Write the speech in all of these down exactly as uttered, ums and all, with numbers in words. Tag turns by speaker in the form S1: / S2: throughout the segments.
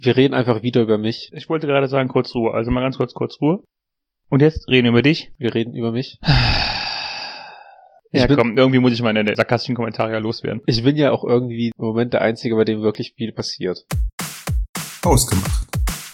S1: Wir reden einfach wieder über mich.
S2: Ich wollte gerade sagen, kurz Ruhe. Also mal ganz kurz, kurz Ruhe. Und jetzt reden wir über dich.
S1: Wir reden über mich.
S2: Ja, komm, irgendwie muss ich meine sarkastischen Kommentare ja loswerden.
S1: Ich bin ja auch irgendwie im Moment der Einzige, bei dem wirklich viel passiert.
S3: Ausgemacht.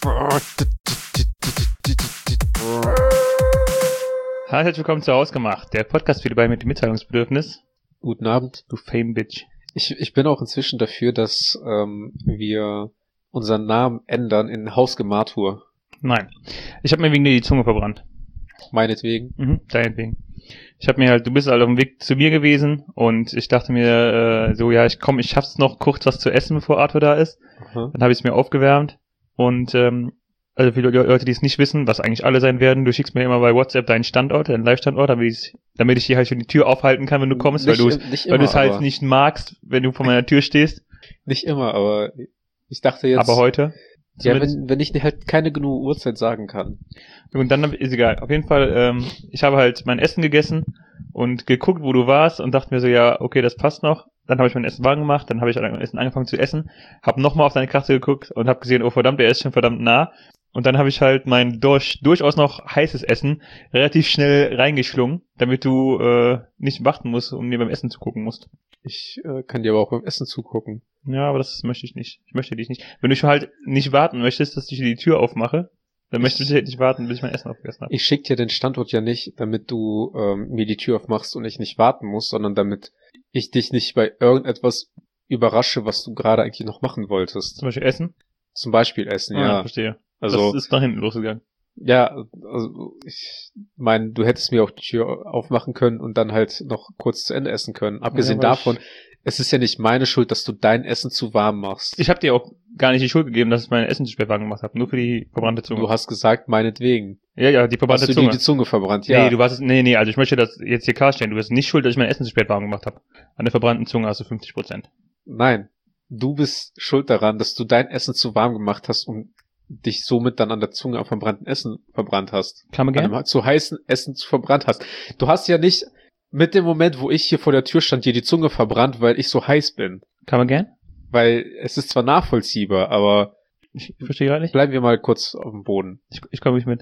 S2: Herzlich willkommen zu Ausgemacht, der Podcast für die beiden mit dem Mitteilungsbedürfnis.
S1: Guten Abend.
S2: Du Fame-Bitch.
S1: Ich, ich bin auch inzwischen dafür, dass ähm, wir unseren Namen ändern in Hausgematur.
S2: Nein. Ich habe mir wegen dir die Zunge verbrannt.
S1: Meinetwegen.
S2: Mhm, deinetwegen. Ich habe mir halt, du bist halt auf dem Weg zu mir gewesen und ich dachte mir äh, so, ja, ich komm, ich schaff's noch kurz was zu essen, bevor Arthur da ist.
S1: Aha.
S2: Dann habe ich es mir aufgewärmt und ähm, also für die Leute, die es nicht wissen, was eigentlich alle sein werden, du schickst mir immer bei WhatsApp deinen Standort, deinen Live-Standort, damit ich, damit ich dir halt schon die Tür aufhalten kann, wenn du kommst,
S1: Nicht,
S2: weil du
S1: nicht
S2: weil du es
S1: immer,
S2: halt
S1: aber-
S2: nicht magst, wenn du vor meiner Tür stehst.
S1: Nicht immer, aber ich dachte jetzt...
S2: Aber heute.
S1: Ja,
S2: zumindest.
S1: wenn, wenn ich halt keine genug Uhrzeit sagen kann.
S2: Und dann ist egal. Auf jeden Fall, ähm, ich habe halt mein Essen gegessen und geguckt, wo du warst und dachte mir so, ja, okay, das passt noch. Dann habe ich mein Essen warm gemacht, dann habe ich halt mein Essen angefangen zu essen, habe nochmal auf deine Karte geguckt und habe gesehen, oh verdammt, der ist schon verdammt nah. Und dann habe ich halt mein durch, durchaus noch heißes Essen relativ schnell reingeschlungen, damit du äh, nicht warten musst und mir beim Essen zugucken musst.
S1: Ich äh, kann dir aber auch beim Essen zugucken.
S2: Ja, aber das möchte ich nicht. Ich möchte dich nicht. Wenn du schon halt nicht warten möchtest, dass ich dir die Tür aufmache, dann möchtest du halt nicht warten, bis ich mein Essen aufgegessen habe.
S1: Ich schick dir den Standort ja nicht, damit du ähm, mir die Tür aufmachst und ich nicht warten muss, sondern damit ich dich nicht bei irgendetwas überrasche, was du gerade eigentlich noch machen wolltest.
S2: Zum Beispiel Essen?
S1: Zum Beispiel Essen,
S2: Ah,
S1: ja.
S2: verstehe.
S1: Also,
S2: das ist nach hinten losgegangen.
S1: ja, also ich meine, du hättest mir auch die Tür aufmachen können und dann halt noch kurz zu Ende essen können. Abgesehen
S2: Ja, aber
S1: davon, es ist ja nicht meine Schuld, dass du dein Essen zu warm machst.
S2: Ich habe dir auch gar nicht die Schuld gegeben, dass ich mein Essen zu spät warm gemacht habe. Nur für die verbrannte Zunge.
S1: Du hast gesagt, meinetwegen.
S2: ja, ja, die verbrannte
S1: Hast du
S2: Zunge.
S1: dir die Zunge verbrannt? Ja.
S2: Nee, du warst, nee, nee, also ich möchte das jetzt hier klarstellen. Du bist nicht schuld, dass ich mein Essen zu spät warm gemacht habe. An der verbrannten Zunge hast du fünfzig Prozent.
S1: Nein. Du bist schuld daran, dass du dein Essen zu warm gemacht hast und dich somit dann an der Zunge am verbrannten Essen verbrannt hast.
S2: Kann man
S1: An
S2: gerne?
S1: einem zu heißen Essen zu verbrannt hast. Du hast ja nicht mit dem Moment, wo ich hier vor der Tür stand, dir die Zunge verbrannt, weil ich so heiß bin.
S2: Kann man gern?
S1: Weil es ist zwar nachvollziehbar, aber
S2: Ich, ich verstehe gerade nicht.
S1: bleiben wir mal kurz auf dem Boden.
S2: Ich, ich komme nicht mit.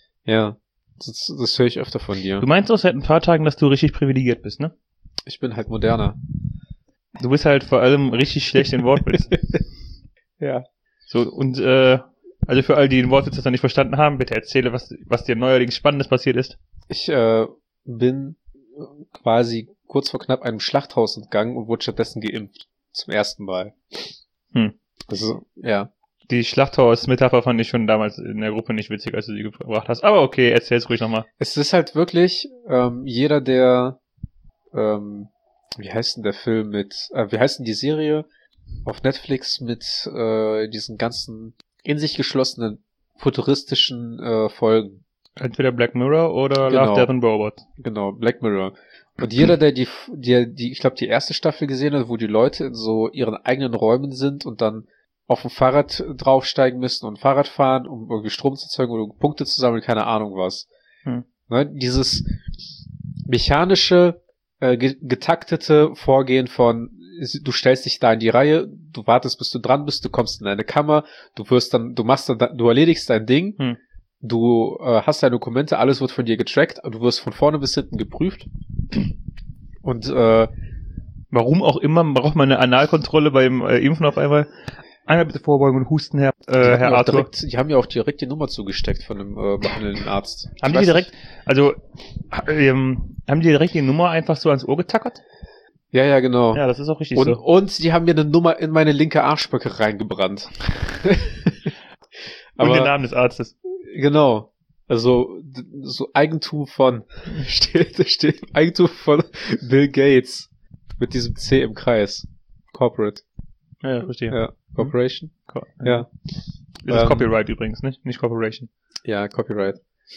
S1: Ja, das, das höre ich öfter von dir.
S2: Du meinst doch seit ein paar Tagen, dass du richtig privilegiert bist, ne?
S1: Ich bin halt moderner.
S2: Du bist halt vor allem richtig schlecht in Wortwitz.
S1: Ja.
S2: So, und, äh, also für all die den Wortwitz das noch nicht verstanden haben, bitte erzähle, was, was dir neuerdings Spannendes passiert ist.
S1: Ich äh, bin quasi kurz vor knapp einem Schlachthaus entgangen und wurde stattdessen geimpft. Zum ersten Mal.
S2: Hm.
S1: Also, ja.
S2: Die Schlachthaus-Metapher fand ich schon damals in der Gruppe nicht witzig, als du sie gebracht hast. Aber okay, erzähl's ruhig nochmal.
S1: Es ist halt wirklich, ähm, jeder, der, ähm, wie heißt denn der Film mit, äh, wie heißt denn die Serie auf Netflix mit äh, diesen ganzen in sich geschlossenen futuristischen äh, Folgen?
S2: Entweder Black Mirror oder
S1: Genau.
S2: Love, Death and Robots.
S1: Genau, Black Mirror. Und jeder, der die, die, die ich glaube, die erste Staffel gesehen hat, wo die Leute in so ihren eigenen Räumen sind und dann auf dem Fahrrad draufsteigen müssen und Fahrrad fahren, um irgendwie Strom zu erzeugen oder Punkte zu sammeln, keine Ahnung was.
S2: Hm.
S1: Ne, dieses mechanische, äh, ge- getaktete Vorgehen von, du stellst dich da in die Reihe, du wartest, bis du dran bist, du kommst in deine Kammer, du wirst dann, du machst dann, du erledigst dein Ding,
S2: Hm.
S1: du äh, hast deine Dokumente, alles wird von dir getrackt, du wirst von vorne bis hinten geprüft. Und äh,
S2: Warum auch immer braucht man eine Analkontrolle beim äh, Impfen auf einmal. Einmal bitte vorbeugen und husten, Herr,
S1: die,
S2: äh,
S1: haben
S2: Herr
S1: ja auch
S2: Arthur.
S1: direkt, die haben ja auch direkt die Nummer zugesteckt von dem äh, behandelnden Arzt.
S2: Haben
S1: Ich
S2: die
S1: weiß
S2: direkt, also, ähm, haben die direkt die Nummer einfach so ans Ohr getackert?
S1: nicht. Ja, ja, genau.
S2: Ja, das ist auch richtig
S1: und,
S2: so.
S1: und die haben mir eine Nummer in meine linke Arschböcke reingebrannt.
S2: Und den
S1: Aber
S2: Namen des Arztes.
S1: genau. Also d- so Eigentum von steht, steht Eigentum von Bill Gates mit diesem C im Kreis. Corporate.
S2: Ja, ja, verstehe.
S1: Ja, Corporation.
S2: Co-
S1: Ja.
S2: Das ist
S1: Ähm,
S2: Copyright übrigens, nicht? Nicht Corporation.
S1: Ja, Copyright.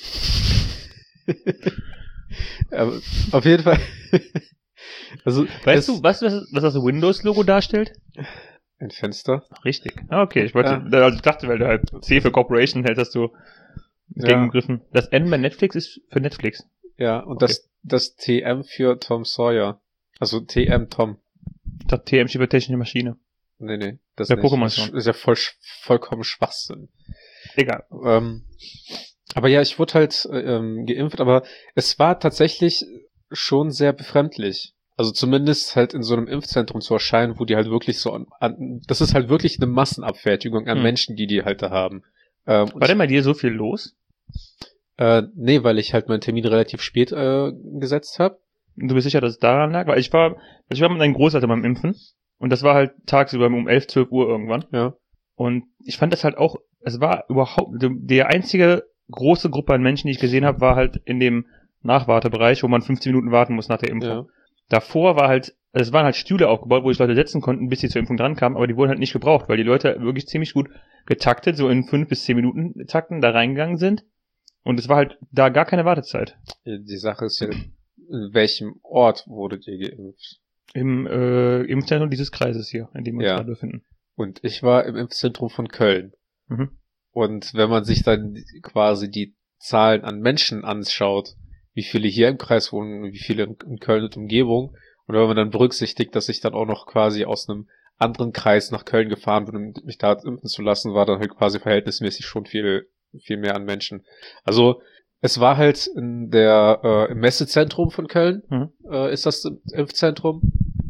S1: Aber auf jeden Fall. Also
S2: Weißt
S1: es-
S2: du, weißt du, was, was das Windows-Logo darstellt?
S1: ein Fenster?
S2: Richtig. Ah, okay, ich wollte,
S1: Ja.
S2: also ich dachte, weil du halt C für Corporation hältst, hast du gegengegriffen. Das N bei Netflix ist für Netflix.
S1: Ja, und
S2: Okay.
S1: das das T M für Tom Sawyer. Also T M Tom.
S2: Das T M steht für technische Maschine.
S1: Nee, nee, das
S2: Der
S1: nicht.
S2: Pokémon
S1: Das
S2: schon.
S1: ist ja voll, vollkommen Schwachsinn.
S2: Egal.
S1: Ähm, aber ja, ich wurde halt ähm, geimpft, aber es war tatsächlich schon sehr befremdlich. Also zumindest halt in so einem Impfzentrum zu erscheinen, wo die halt wirklich so an, an das ist halt wirklich eine Massenabfertigung an
S2: Hm.
S1: Menschen, die die halt da haben. Ähm, und
S2: War denn bei dir so viel los?
S1: Äh, nee, weil ich halt meinen Termin relativ spät äh, gesetzt habe.
S2: Du bist sicher, dass es daran lag? Weil ich war, also ich war mit einem Großeltern beim Impfen und das war halt tagsüber um elf, zwölf Uhr irgendwann.
S1: Ja.
S2: Und ich fand das halt auch, es war überhaupt, die einzige große Gruppe an Menschen, die ich gesehen habe, war halt in dem Nachwartebereich, wo man fünfzehn Minuten warten muss nach der Impfung.
S1: Ja.
S2: Davor war halt, also es waren halt Stühle aufgebaut, wo sich Leute setzen konnten, bis sie zur Impfung drankamen, aber die wurden halt nicht gebraucht, weil die Leute wirklich ziemlich gut getaktet, so in fünf bis zehn Minuten Takten da reingegangen sind. Und es war halt da gar keine Wartezeit.
S1: Die Sache ist ja, in welchem Ort wurdet ihr geimpft?
S2: Im äh, Impfzentrum dieses Kreises hier, in dem wir uns
S1: Ja.
S2: gerade befinden.
S1: Und ich war im Impfzentrum von Köln.
S2: Mhm.
S1: Und wenn man sich dann quasi die Zahlen an Menschen anschaut, wie viele hier im Kreis wohnen und wie viele in Köln und Umgebung, und wenn man dann berücksichtigt, dass ich dann auch noch quasi aus einem anderen Kreis nach Köln gefahren bin, um mich da impfen zu lassen, war dann halt quasi verhältnismäßig schon viel, viel mehr an Menschen. Also es war halt in der äh, im Messezentrum von Köln,
S2: Mhm.
S1: äh, ist das Impfzentrum.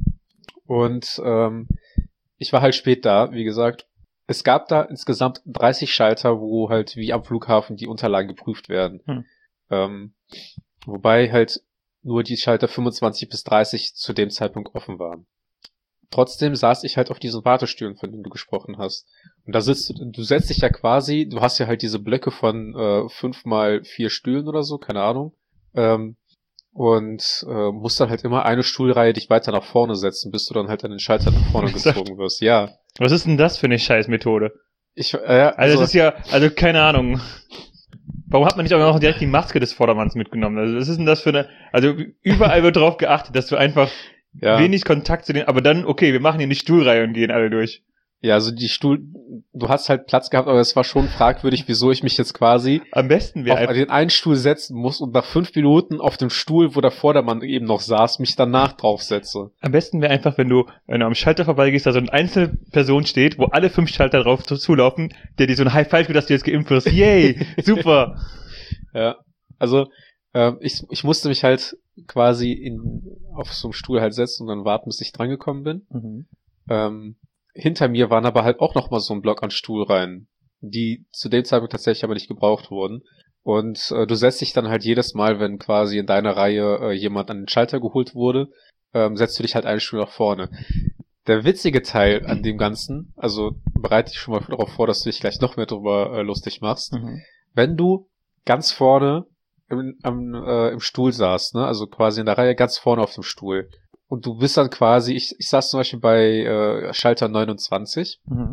S1: Und ähm, ich war halt spät da, wie gesagt. Es gab da insgesamt dreißig Schalter, wo halt wie am Flughafen die Unterlagen geprüft werden.
S2: Hm.
S1: Ähm, wobei halt nur die Schalter fünfundzwanzig bis dreißig zu dem Zeitpunkt offen waren. Trotzdem saß ich halt auf diesen Wartestühlen, von denen du gesprochen hast. Und da sitzt du, du setzt dich ja quasi, du hast ja halt diese Blöcke von äh, fünf mal vier Stühlen oder so, keine Ahnung. Ähm, und äh, musst dann halt immer eine Stuhlreihe dich weiter nach vorne setzen, bis du dann halt an den Schalter nach vorne gezogen wirst. Ja.
S2: Was ist denn das für eine Scheißmethode?
S1: Ich, äh,
S2: Also,
S1: also,
S2: das ist ja, also keine Ahnung. Warum hat man nicht auch noch direkt die Maske des Vordermanns mitgenommen? Also was ist denn das für eine, also überall wird drauf geachtet, dass du einfach
S1: ja.
S2: wenig Kontakt zu den, aber dann, okay, wir machen hier eine Stuhlreihe und gehen alle durch.
S1: Ja, also die Stuhl, du hast halt Platz gehabt, aber es war schon fragwürdig, wieso ich mich jetzt quasi
S2: Am besten wäre
S1: auf
S2: einfach,
S1: den einen Stuhl setzen muss und nach fünf Minuten auf dem Stuhl, wo der Vordermann eben noch saß, mich danach draufsetze.
S2: am besten wäre einfach, wenn du, wenn du am Schalter vorbeigehst, da so eine einzelne Person steht, wo alle fünf Schalter drauf zu- zulaufen, der dir so ein High Five gibt, dass du jetzt geimpft wirst. Yay! Super!
S1: Ja, also ähm, ich, ich musste mich halt quasi in, auf so einem Stuhl halt setzen und dann warten, bis ich drangekommen bin.
S2: Mhm.
S1: Ähm, hinter mir waren aber halt auch noch mal so ein Block an Stuhlreihen, die zu dem Zeitpunkt tatsächlich aber nicht gebraucht wurden. Und äh, du setzt dich dann halt jedes Mal, wenn quasi in deiner Reihe äh, jemand an den Schalter geholt wurde, ähm, setzt du dich halt einen Stuhl nach vorne. Der witzige Teil an dem Ganzen, also bereite dich schon mal darauf vor, dass du dich gleich noch mehr drüber äh, lustig machst,
S2: Mhm.
S1: wenn du ganz vorne im, am, äh, im Stuhl saßt, ne, also quasi in der Reihe ganz vorne auf dem Stuhl, und du bist dann quasi, ich, ich saß zum Beispiel bei äh, Schalter neunundzwanzig,
S2: Mhm.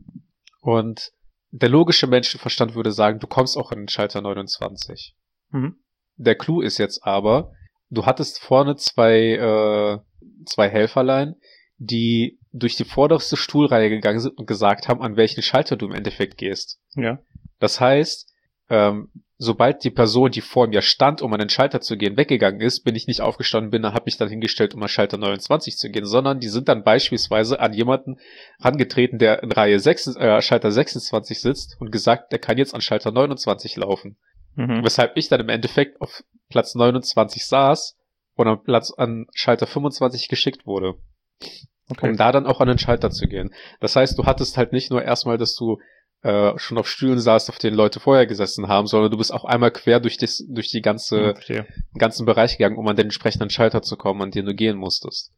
S1: und der logische Menschenverstand würde sagen, du kommst auch in den Schalter neunundzwanzig.
S2: Mhm.
S1: Der Clou ist jetzt aber, du hattest vorne zwei, äh, zwei Helferlein, die durch die vorderste Stuhlreihe gegangen sind und gesagt haben, an welchen Schalter du im Endeffekt gehst.
S2: Ja.
S1: Das heißt, ähm, sobald die Person, die vor mir stand, um an den Schalter zu gehen, weggegangen ist, bin ich nicht aufgestanden, bin, habe mich dann hingestellt, um an Schalter neunundzwanzig zu gehen, sondern die sind dann beispielsweise an jemanden herangetreten, der in Reihe sechs, äh, Schalter sechsundzwanzig sitzt, und gesagt, der kann jetzt an Schalter neunundzwanzig laufen.
S2: Mhm.
S1: Weshalb ich dann im Endeffekt auf Platz neunundzwanzig saß und an Platz an Schalter fünfundzwanzig geschickt wurde,
S2: Okay.
S1: um da dann auch an den Schalter zu gehen. Das heißt, du hattest halt nicht nur erstmal, dass du äh, schon auf Stühlen saßt, auf denen Leute vorher gesessen haben, sondern du bist auch einmal quer durch, das, durch die ganze,
S2: Mhm, verstehe.
S1: den ganzen Bereich gegangen, um an den entsprechenden Schalter zu kommen, an den du gehen musstest.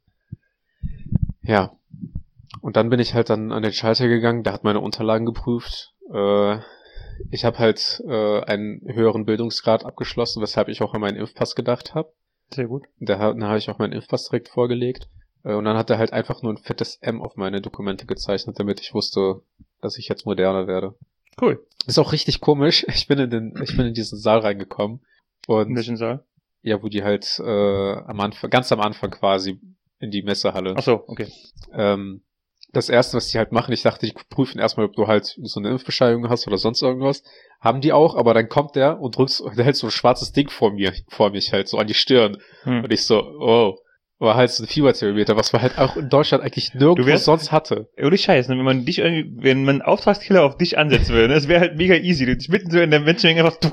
S1: Ja. Und dann bin ich halt dann an den Schalter gegangen, der hat meine Unterlagen geprüft. Äh, ich habe halt äh, einen höheren Bildungsgrad abgeschlossen, weshalb ich auch an meinen Impfpass gedacht habe.
S2: Sehr gut.
S1: Da, ha- da habe ich auch meinen Impfpass direkt vorgelegt. Äh, und dann hat er halt einfach nur ein fettes M auf meine Dokumente gezeichnet, damit ich wusste, dass ich jetzt moderner werde.
S2: Cool.
S1: Ist auch richtig komisch. Ich bin in den, ich bin in diesen Saal reingekommen.
S2: In
S1: Und
S2: welchem Saal?
S1: ja, wo die halt äh, am Anfang, ganz am Anfang quasi in die Messehalle.
S2: Ach so, okay.
S1: Ähm, das erste, was die halt machen, ich dachte, die prüfen erstmal, ob du halt so eine Impfbescheinigung hast oder sonst irgendwas. Haben die auch, aber dann kommt der und drückt, der hält so ein schwarzes Ding vor mir, vor mich halt, so an die Stirn.
S2: Hm.
S1: Und ich so, oh, war halt so ein Fieberthermometer, was man halt auch in Deutschland eigentlich nirgendwo
S2: wärst,
S1: sonst hatte.
S2: Ohne Scheiß, ne? Wenn man dich irgendwie, wenn man einen Auftragskiller auf dich ansetzen würde, ne? Das wäre halt mega easy. Du dich mitten so in der Menschenmenge einfach,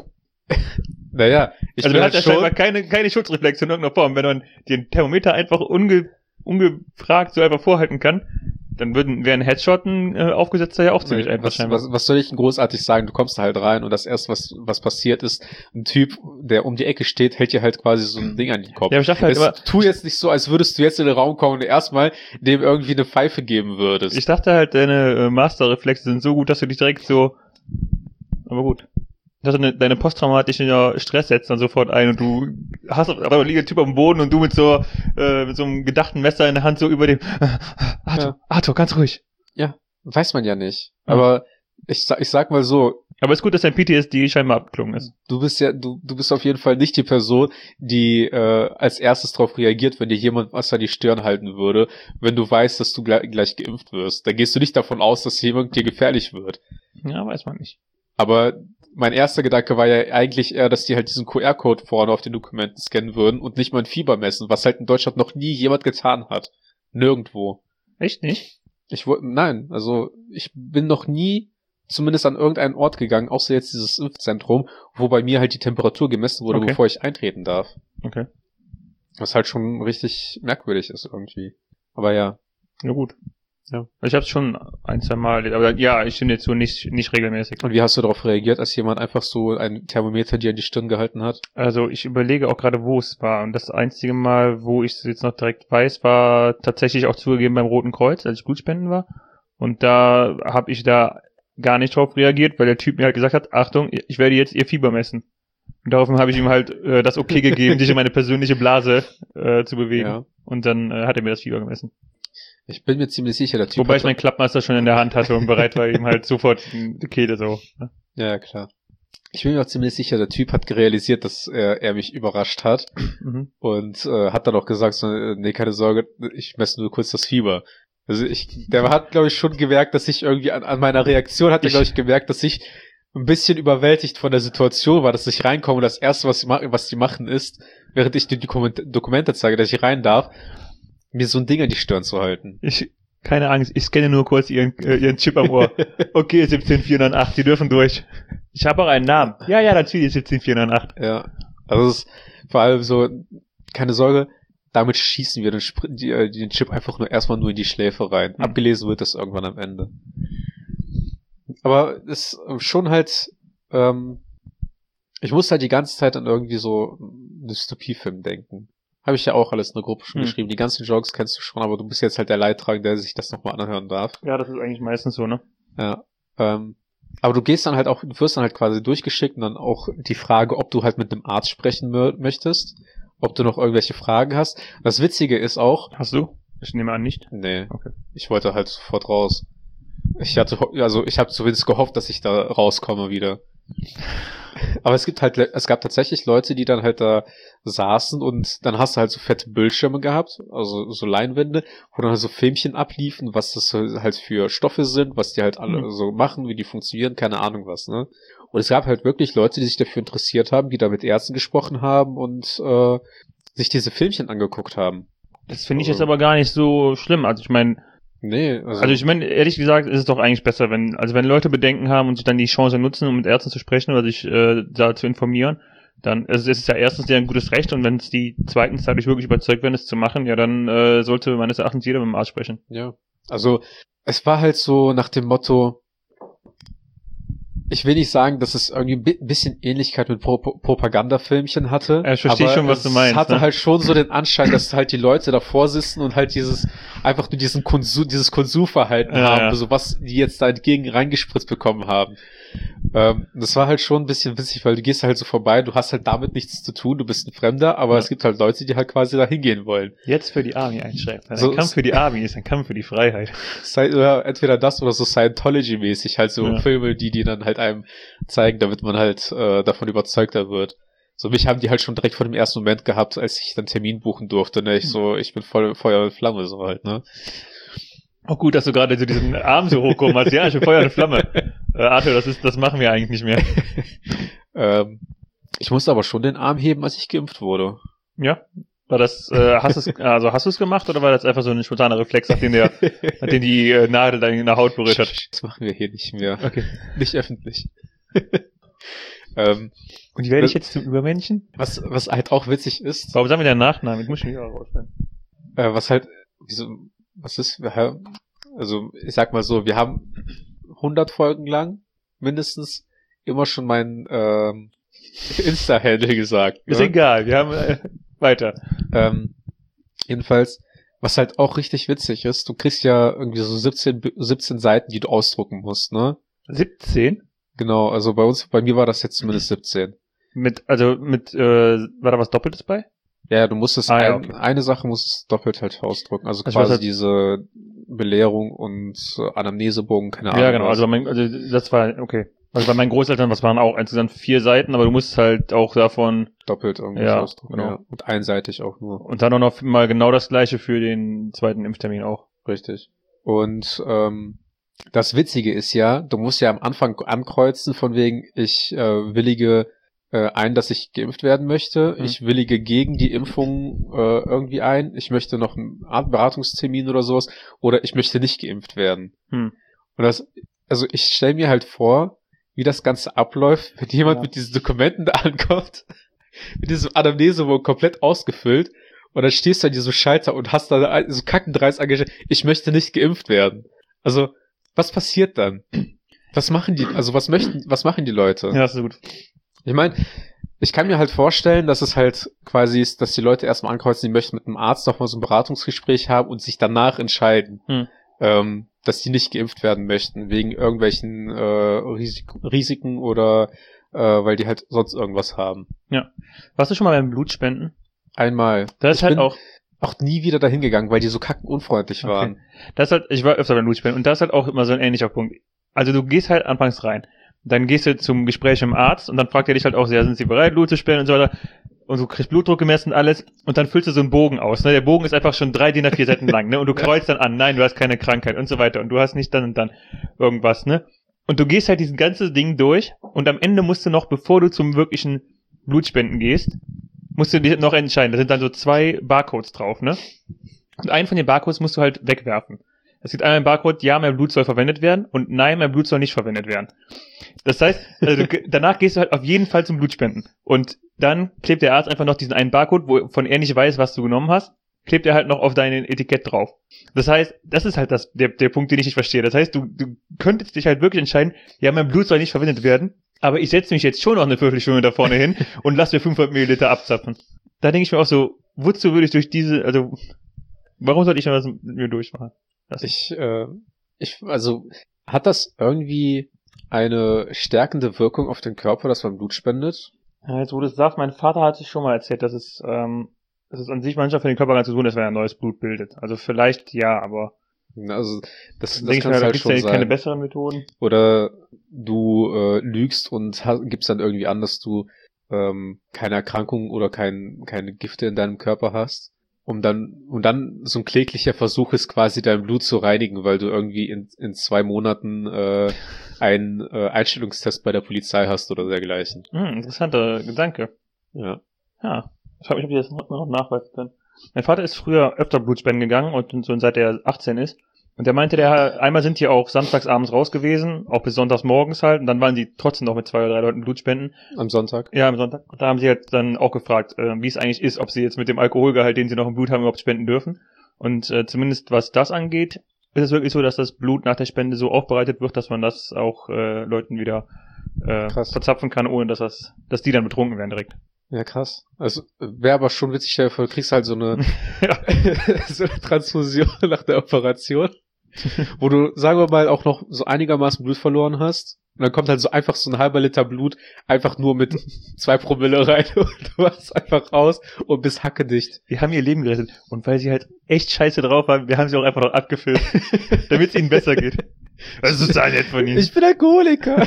S1: Naja, ich
S2: also
S1: bin
S2: man hat
S1: halt
S2: ja
S1: schon...
S2: scheinbar keine, keine Schutzreflexe in irgendeiner Form. Wenn man den Thermometer einfach unge, ungefragt so einfach vorhalten kann, dann würden, wäre ein Headshot ein äh, aufgesetzter ja auch ziemlich
S1: Nee,
S2: einfach
S1: was,
S2: scheinbar.
S1: was, was soll ich denn großartig sagen? Du kommst da halt rein und das erste, was, was passiert ist, ein Typ, der um die Ecke steht, hält dir halt quasi so ein Ding an den Kopf.
S2: Ja, aber ich dachte halt
S1: Jetzt,
S2: immer,
S1: tu jetzt nicht so, als würdest du jetzt in den Raum kommen und erstmal dem irgendwie eine Pfeife geben würdest.
S2: ich dachte halt, deine äh, Masterreflexe sind so gut, dass du dich direkt so, aber gut. Ich dachte, deine, deine posttraumatischen ja, Stress setzt dann sofort ein und du hast aber liegt der Typ am Boden und du mit so, äh, mit so einem gedachten Messer in der Hand so über dem, äh, Arthur,
S1: Ja.
S2: Arthur, ganz ruhig.
S1: Ja, weiß man ja nicht.
S2: Ja.
S1: Aber ich, sag- ich sag mal so,
S2: Aber es ist gut, dass dein P T S D scheinbar abgeklungen ist.
S1: du bist ja, du, du bist auf jeden Fall nicht die Person, die äh, als erstes darauf reagiert, wenn dir jemand was an die Stirn halten würde, wenn du weißt, dass du gleich, gleich geimpft wirst. Da gehst du nicht davon aus, dass jemand dir gefährlich wird.
S2: Ja, weiß man nicht.
S1: Aber mein erster Gedanke war ja eigentlich eher, dass die halt diesen Q R-Code vorne auf den Dokumenten scannen würden und nicht mal ein Fieber messen, was halt in Deutschland noch nie jemand getan hat. Nirgendwo.
S2: Echt nicht?
S1: Ich wollte, nein, also ich bin noch nie zumindest an irgendeinen Ort gegangen, außer jetzt dieses Impfzentrum, wo bei mir halt die Temperatur gemessen wurde,
S2: Okay.
S1: bevor ich eintreten darf.
S2: Okay.
S1: Was halt schon richtig merkwürdig ist irgendwie. Aber ja.
S2: Ja, gut.
S1: Ja.
S2: Ich hab's schon ein, zwei Mal, aber ja, ich stimme dir zu, nicht, nicht regelmäßig.
S1: Und wie hast du darauf reagiert, als jemand einfach so ein Thermometer dir an die Stirn gehalten hat?
S2: Also ich überlege auch gerade, wo es war. Und das einzige Mal, wo ich es jetzt noch direkt weiß, war tatsächlich auch zugegeben beim Roten Kreuz, als ich Blutspenden war. Und da habe ich da gar nicht drauf reagiert, weil der Typ mir halt gesagt hat, Achtung, ich werde jetzt ihr Fieber messen. Und daraufhin habe ich ihm halt äh, das Okay gegeben, dich in meine persönliche Blase äh, zu bewegen.
S1: Ja.
S2: Und dann äh, hat er mir das Fieber gemessen.
S1: Ich bin mir ziemlich sicher, der Typ
S2: Wobei
S1: hat-
S2: ich meinen Klappmeister schon in der Hand hatte und bereit war, ihm halt sofort die Kehle so. Ne?
S1: Ja, ja, klar. Ich bin mir auch ziemlich sicher, der Typ hat realisiert, dass er, er mich überrascht hat
S2: Mhm.
S1: und äh, hat dann auch gesagt, so, äh, nee, keine Sorge, ich messe nur kurz das Fieber. Also ich, der hat, glaube ich, schon gemerkt, dass ich irgendwie an, an meiner Reaktion hat er,
S2: Ich-
S1: glaube ich, gemerkt, dass ich ein bisschen überwältigt von der Situation war, dass ich reinkomme und das erste, was sie, ma- was die machen, ist, während ich die Dokumente, Dokumente zeige, dass ich rein darf, mir so ein Ding an die Stirn zu halten.
S2: Ich, keine Angst, ich scanne nur kurz ihren, äh, ihren Chip am Ohr. Okay, siebzehn vierhundertacht, Sie dürfen durch. Ich habe auch einen Namen. Ja, ja, natürlich siebzehn vierhundertacht.
S1: Ja, also es ist vor allem so, keine Sorge, damit schießen wir den, Spr- die, äh, den Chip einfach nur erstmal nur in die Schläfe rein.
S2: Hm.
S1: Abgelesen wird das irgendwann am Ende. Aber es ist schon halt, ähm, ich muss halt die ganze Zeit an irgendwie so einen Dystopiefilm denken. Habe ich ja auch alles in der Gruppe schon
S2: Hm.
S1: geschrieben. Die ganzen Jokes kennst du schon, aber du bist jetzt halt der Leidtragende, der sich das nochmal anhören darf.
S2: Ja, das ist eigentlich meistens so, ne?
S1: Ja. Ähm, aber du gehst dann halt auch, du wirst dann halt quasi durchgeschickt und dann auch die Frage, ob du halt mit einem Arzt sprechen mö- möchtest, ob du noch irgendwelche Fragen hast. Das Witzige ist auch,
S2: Hast du? Ich nehme an, nicht.
S1: nee,
S2: Okay.
S1: ich wollte halt sofort raus. Ich hatte, ho- also ich habe zumindest gehofft, dass ich da rauskomme wieder. Aber es gibt halt, le- es gab tatsächlich Leute, die dann halt da saßen und dann hast du halt so fette Bildschirme gehabt, also so Leinwände, wo dann halt so Filmchen abliefen, was das halt für Stoffe sind, was die halt alle
S2: Mhm.
S1: so machen, wie die funktionieren, keine Ahnung was, ne? Und es gab halt wirklich Leute, die sich dafür interessiert haben, die da mit Ärzten gesprochen haben und äh, sich diese Filmchen angeguckt haben.
S2: Das finde ich jetzt aber gar nicht so schlimm. Also ich meine,
S1: Nee, also,
S2: also ich meine, ehrlich gesagt, ist es doch eigentlich besser, wenn, also wenn Leute Bedenken haben und sich dann die Chance nutzen, um mit Ärzten zu sprechen oder sich äh, da zu informieren, dann also es ist ja erstens ja ein gutes Recht und wenn es die zweitens dadurch wirklich überzeugt werden, es zu machen, ja dann äh, sollte meines Erachtens jeder mit dem Arzt sprechen.
S1: ja. Also es war halt so nach dem Motto, ich will nicht sagen, dass es irgendwie ein bi- bisschen Ähnlichkeit mit Pro Pro Propagandafilmchen hatte.
S2: Ja, ich verstehe
S1: aber
S2: schon, was du meinst,
S1: Es hatte
S2: ne?
S1: halt schon so den Anschein, dass halt die Leute davor sitzen und halt dieses, einfach nur diesen Konsum, dieses Konsumverhalten
S2: Ja,
S1: haben,
S2: ja.
S1: so was die jetzt da entgegen reingespritzt bekommen haben. Ähm, das war halt schon ein bisschen witzig, weil du gehst halt so vorbei, du hast halt damit nichts zu tun, du bist ein Fremder, aber
S2: Ja.
S1: es gibt halt Leute, die halt quasi da hingehen wollen.
S2: Jetzt für die Army einschreiben. Ein
S1: So-
S2: Kampf für die Army ist ein Kampf für die Freiheit.
S1: Sci- oder entweder das oder so Scientology-mäßig, halt so
S2: Ja.
S1: Filme, die die dann halt einem zeigen, damit man halt äh, davon überzeugter wird. So mich haben die halt schon direkt vor dem ersten Moment gehabt, als ich dann Termin buchen durfte, ne, ich so, ich bin voll Feuer und Flamme, so halt, ne.
S2: Auch gut, dass du gerade so diesen Arm so hochkommen hast. Ja, ich bin Feuer und Flamme. Äh, Arthur, das ist, das machen wir eigentlich nicht mehr.
S1: ähm, ich musste aber schon den Arm heben, als ich geimpft wurde.
S2: Ja? War das, äh, hast du's, also hast du es gemacht oder war das einfach so ein spontaner Reflex, nachdem der, nachdem die äh, Nadel dann in der Haut berührt hat?
S1: Das machen wir hier nicht mehr.
S2: Okay.
S1: Nicht öffentlich. ähm,
S2: Und die werde ich jetzt zum Übermenschen?
S1: was, was halt auch witzig ist,
S2: Warum sagen wir deinen Nachnamen? Ich muss schon wieder rausstellen.
S1: äh, was halt, wieso, was ist, wir haben, also ich sag mal so, wir haben hundert Folgen lang mindestens immer schon mein ähm, Insta-Handle gesagt.
S2: Ist
S1: ne?
S2: egal, wir haben äh, weiter.
S1: Ähm, jedenfalls, was halt auch richtig witzig ist, du kriegst ja irgendwie so siebzehn, B- siebzehn Seiten, die du ausdrucken musst, ne?
S2: siebzehn?
S1: Genau, also bei uns, bei mir war das jetzt zumindest siebzehn.
S2: Mit, also mit, äh, war da was Doppeltes bei?
S1: Ja, du musstest
S2: Ah, ja,
S1: ein,
S2: okay.
S1: eine Sache musst du doppelt halt ausdrucken, also
S2: Also was
S1: quasi
S2: halt-
S1: diese Belehrung und äh, Anamnesebogen, keine Ahnung.
S2: Ja, genau,
S1: was.
S2: also, mein, also das war, okay. Also bei meinen Großeltern, was waren auch insgesamt vier Seiten, aber du musst halt auch davon,
S1: doppelt irgendwie
S2: Ja,
S1: ausdrucken,
S2: genau.
S1: ja. Und einseitig auch nur.
S2: und dann auch noch mal genau das gleiche für den zweiten Impftermin auch.
S1: Richtig. Und ähm, das Witzige ist ja, du musst ja am Anfang ankreuzen von wegen, ich äh, willige äh, ein, dass ich geimpft werden möchte.
S2: Mhm.
S1: Ich willige gegen die Impfung äh, irgendwie ein. Ich möchte noch einen Art Beratungstermin oder sowas. Oder ich möchte nicht geimpft werden.
S2: Hm.
S1: Und das, also ich stelle mir halt vor, wie das Ganze abläuft, wenn jemand
S2: Ja.
S1: mit diesen Dokumenten da ankommt, mit diesem Anamnesebogen komplett ausgefüllt. Und dann stehst du an diesem Schalter und hast da so kackendreist angestellt, ich möchte nicht geimpft werden. Also, was passiert dann? Was machen die, also was möchten, was machen die Leute?
S2: Ja, das ist gut.
S1: Ich meine, ich kann mir halt vorstellen, dass es halt quasi ist, dass die Leute erstmal ankreuzen, die möchten mit einem Arzt nochmal so ein Beratungsgespräch haben und sich danach entscheiden,
S2: Hm.
S1: ähm, dass die nicht geimpft werden möchten, wegen irgendwelchen äh, Risik- Risiken oder äh, weil die halt sonst irgendwas haben.
S2: Warst du schon mal beim Blutspenden?
S1: Einmal.
S2: Das ist
S1: ich
S2: halt
S1: bin
S2: auch,
S1: auch nie wieder dahin gegangen, weil die so kacken unfreundlich
S2: Okay.
S1: waren.
S2: das ist halt, ich war öfter beim Blutspenden und das ist halt auch immer so ein ähnlicher Punkt. Also du gehst halt anfangs rein, dann gehst du zum Gespräch mit dem Arzt und dann fragt er dich halt auch, ja, sind sie bereit, Blut zu spenden und so weiter. Und du kriegst Blutdruck gemessen und alles und dann füllst du so einen Bogen aus. Ne? Der Bogen ist einfach schon drei D I N A vier Seiten lang, ne? Und du kreuzt dann an, nein, du hast keine Krankheit und so weiter und du hast nicht dann und dann irgendwas, ne? Und du gehst halt dieses ganze Ding durch und am Ende musst du noch, bevor du zum wirklichen Blutspenden gehst, musst du dich noch entscheiden. Da sind dann so zwei Barcodes drauf, ne? Und einen von den Barcodes musst du halt wegwerfen. Es gibt einmal einen Barcode, ja, mein Blut soll verwendet werden und nein, mein Blut soll nicht verwendet werden. Das heißt, also du, danach gehst du halt auf jeden Fall zum Blutspenden. Und dann klebt der Arzt einfach noch diesen einen Barcode, wovon er nicht weiß, was du genommen hast, klebt er halt noch auf dein Etikett drauf. Das heißt, das ist halt das, der, der Punkt, den ich nicht verstehe. Das heißt, du, du könntest dich halt wirklich entscheiden, ja, mein Blut soll nicht verwendet werden, aber ich setze mich jetzt schon noch eine Viertelstunde da vorne hin und lass mir fünfhundert Milliliter abzapfen. Da denke ich mir auch so, wozu würde ich durch diese, also, warum sollte ich das mit mir durchmachen? Das
S1: Ich, äh, ich, also, hat das irgendwie eine stärkende Wirkung auf den Körper, dass man Blut spendet?
S2: Ja, jetzt wo du es sagst, mein Vater hat sich schon mal erzählt, dass es, ähm, dass es an sich manchmal für den Körper ganz gut ist, wenn er neues Blut bildet. Also vielleicht ja, aber
S1: Also, das, das
S2: denke ich
S1: kann
S2: mir,
S1: es
S2: da
S1: halt
S2: gibt's
S1: schon
S2: ja keine
S1: sein.
S2: besseren Methoden.
S1: Oder du äh, lügst und ha- gibst dann irgendwie an, dass du ähm, keine Erkrankung oder kein, keine Gifte in deinem Körper hast. Um dann, und dann so ein kläglicher Versuch ist quasi dein Blut zu reinigen, weil du irgendwie in, in zwei Monaten äh, einen äh, Einstellungstest bei der Polizei hast oder dergleichen.
S2: Hm, interessanter Gedanke.
S1: Ja.
S2: Ja, ich frage mich, ob ich das noch noch nachweisen kann. Mein Vater ist früher öfter Blutspenden gegangen und so seit er achtzehn ist. Und der meinte, der einmal sind die auch samstags abends raus gewesen, auch bis sonntags morgens halt, und dann waren die trotzdem noch mit zwei oder drei Leuten Blutspenden.
S1: Am Sonntag.
S2: Ja, am Sonntag. Und da haben sie halt dann auch gefragt, äh, wie es eigentlich ist, ob sie jetzt mit dem Alkoholgehalt, den sie noch im Blut haben, überhaupt spenden dürfen. Und äh, zumindest was das angeht, ist es wirklich so, dass das Blut nach der Spende so aufbereitet wird, dass man das auch äh, Leuten wieder äh,
S1: Krass.
S2: verzapfen kann, ohne dass das, dass die dann betrunken werden direkt.
S1: Ja, krass. Also wäre aber schon witzig, stell dir vor, du kriegst halt so eine,
S2: Ja.
S1: so eine Transfusion nach der Operation, wo du, sagen wir mal, auch noch so einigermaßen Blut verloren hast. Und dann kommt halt so einfach so ein halber Liter Blut einfach nur mit zwei Promille rein und du machst einfach raus und bist hackedicht.
S2: Wir haben ihr Leben gerettet. Und weil sie halt echt scheiße drauf waren, wir haben sie auch einfach noch abgefüllt, damit es ihnen besser geht. Das ist total nett von ihnen.
S1: Ich bin Alkoholiker.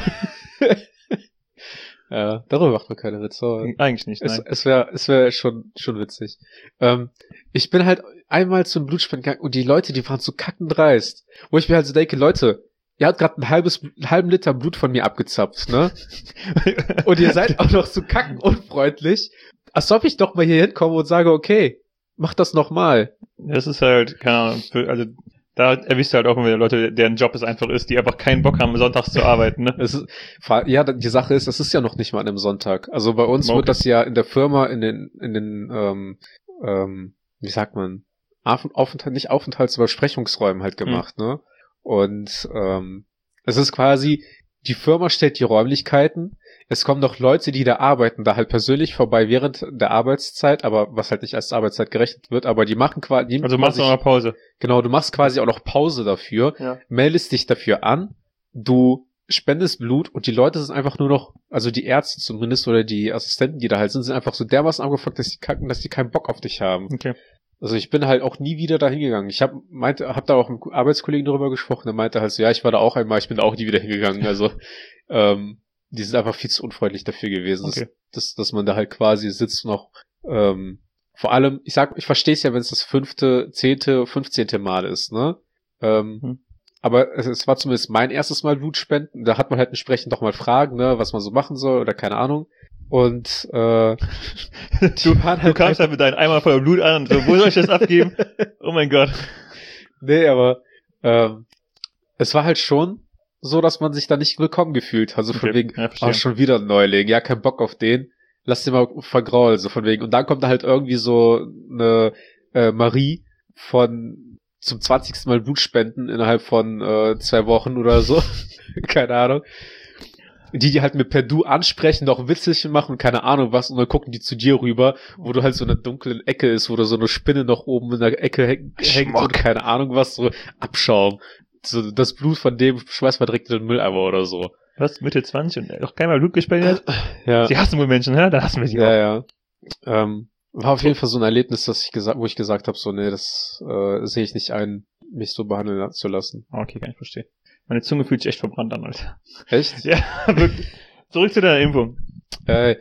S1: Ja, darüber macht man keine Witze. aber
S2: Eigentlich nicht,
S1: Es,
S2: nein.
S1: es wäre es wär schon, schon witzig. Ähm, ich bin halt einmal zum Blutspenden gegangen und die Leute, die waren so kackendreist. Wo ich mir halt so denke, Leute, ihr habt gerade ein halbes, einen halben Liter Blut von mir abgezapft, ne? Und ihr seid auch noch so kackenunfreundlich. Als ob ich doch mal hier hinkomme und sage, okay, mach das nochmal.
S2: Das ist halt, keine Ahnung, für, also da erwischst du halt auch immer wieder Leute, deren Job es einfach ist, die einfach keinen Bock haben, sonntags zu arbeiten, ne?
S1: Es ist, ja, die Sache ist, es ist ja noch nicht mal an einem Sonntag. Also bei uns
S2: Okay.
S1: wird das ja in der Firma, in den, in den, ähm, ähm, wie sagt man, Auf- Aufenthalt, nicht Aufenthalts-, aber Besprechungsräumen halt gemacht, mhm. ne? Und, ähm, es ist quasi, die Firma stellt die Räumlichkeiten, es kommen noch Leute, die da arbeiten, da halt persönlich vorbei während der Arbeitszeit, aber was halt nicht als Arbeitszeit gerechnet wird, aber die machen quasi... Die
S2: also machst du auch noch Pause.
S1: Genau, du machst quasi auch noch Pause dafür,
S2: ja.
S1: meldest dich dafür an, du spendest Blut und die Leute sind einfach nur noch, also die Ärzte zumindest oder die Assistenten, die da halt sind, sind einfach so dermaßen angefangen, dass die kacken, dass die keinen Bock auf dich haben.
S2: Okay.
S1: Also ich bin halt auch nie wieder da hingegangen. Ich habe meinte, hab da auch mit einem Arbeitskollegen darüber gesprochen, der meinte halt so, ja, ich war da auch einmal, ich bin da auch nie wieder hingegangen. Also ähm, die sind einfach viel zu unfreundlich dafür gewesen,
S2: okay.
S1: dass, dass man da halt quasi sitzt noch, ähm, vor allem, ich sag, ich verstehe es ja, wenn es das fünfte, zehnte, fünfzehnte Mal ist, ne? Ähm, hm. Aber es, es war zumindest mein erstes Mal Blutspenden. Da hat man halt entsprechend doch mal Fragen, ne, was man so machen soll oder keine Ahnung. Und äh,
S2: du, halt du kamst halt mit deinem Eimer voller Blut an und so, wo soll ich das abgeben? Oh mein Gott.
S1: Nee, aber ähm, es war halt schon so, dass man sich da nicht willkommen gefühlt hat. Also okay. von wegen,
S2: ja,
S1: oh, schon wieder ein Neuling, ja, kein Bock auf den, lass den mal vergraulen, so von wegen. Und dann kommt da halt irgendwie so eine äh, Marie von zum zwanzigsten Mal Blutspenden innerhalb von äh, zwei Wochen oder so. Keine Ahnung. Die, die halt mit per Du ansprechen, noch Witzelchen machen, keine Ahnung was, und dann gucken die zu dir rüber, wo du halt so in einer dunklen Ecke ist, wo da so eine Spinne noch oben in der Ecke häng, hängt und keine Ahnung was, so Abschaum. So das Blut von dem schweißverdreckten Mülleimer oder so.
S2: Was, Mitte zwanzig und noch keinmal Blut gespendet?
S1: Ja.
S2: Sie hassen wohl Menschen, hä? Da hassen wir sie
S1: ja,
S2: auch.
S1: Ja, ähm, war auf jeden Fall so ein Erlebnis, dass ich gesagt, wo ich gesagt habe, so, nee, das äh, sehe ich nicht ein, mich so behandeln zu lassen.
S2: Okay, kann ich verstehen. Meine Zunge fühlt sich echt verbrannt an, Alter.
S1: Echt?
S2: Ja, wirklich. Zurück zu deiner Impfung.
S1: Äh,